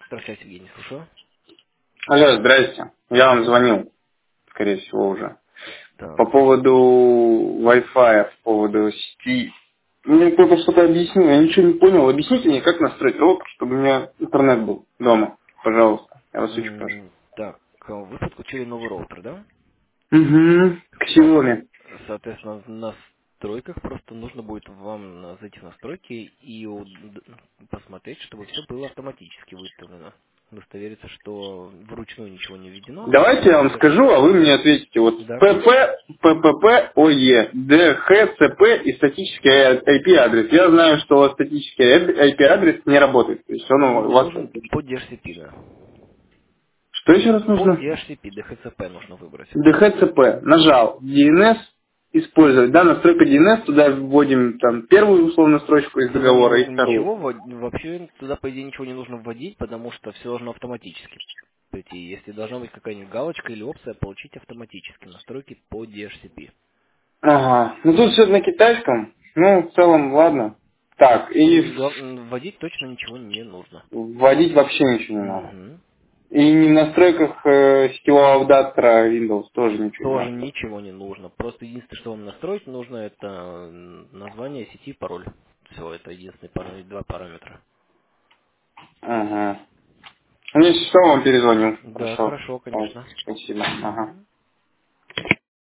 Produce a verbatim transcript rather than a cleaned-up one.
Здравствуйте, Евгений, слушаю. Алло, здрасте. Я вам звонил, скорее всего, уже. Так. По поводу Wi-Fi, по поводу сети. Мне кто-то что-то объяснил, я ничего не понял. Объясните мне, как настроить роутер, чтобы у меня интернет был дома. Пожалуйста. Я вас очень прошу. М, Так, а вы подключили новый роутер, да? Угу. К Со- Xiaomi. Соответственно, в настройках просто нужно будет вам на- зайти в настройки и у- д- посмотреть, чтобы все было автоматически выставлено. Удостовериться, что вручную ничего не введено, а Давайте я вам автоматически скажу, а вы мне ответите. Вот да, ПП, конечно. ППП, ОЕ, ДХЦП и статический ай пи адрес. Я знаю, что у вас статический ай пи адрес не работает. То есть он у М, вас... Нужен по ди эйч си пи, да. Что еще раз По нужно? ди эйч си пи, ди эйч си пи нужно выбрать. ДХЦП. Нажал. ди эн эс использовать. Да, настройка ди эн эс. Туда вводим там первую условную строчку из Туда договора не- и вторую. ничего, ввод- вообще туда, по идее, ничего не нужно вводить, потому что все должно автоматически прийти. Если должна быть какая-нибудь галочка или опция, получить автоматически настройки по ди эйч си пи. Ага. Ну тут все на китайском. Ну, в целом, ладно. Так, и М, гла- м, Вводить точно ничего не нужно. вводить вообще ничего не надо. Мгм. И не в настройках э, сетевого адаптера Windows тоже ничего не Тоже надо. ничего не нужно. Просто единственное, что вам настроить нужно, это м, название сети и пароль. Все, это единственные пара- два параметра. Ага. Ну, если что, вам перезвоню. Да, Хорошо. хорошо, Вот, конечно. спасибо. Ага. Мгм.